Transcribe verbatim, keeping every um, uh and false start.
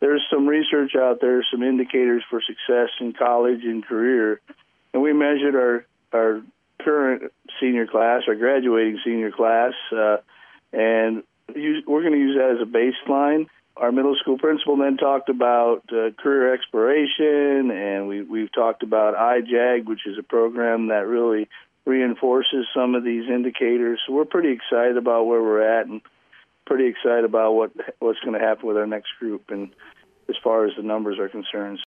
there's some research out there, some indicators for success in college and career, and we measured our our current senior class, our graduating senior class, uh, and use, we're going to use that as a baseline. Our middle school principal then talked about uh, career exploration, and we, we've talked about I JAG, which is a program that really reinforces some of these indicators. So we're pretty excited about where we're at and pretty excited about what what's going to happen with our next group and as far as the numbers are concerned.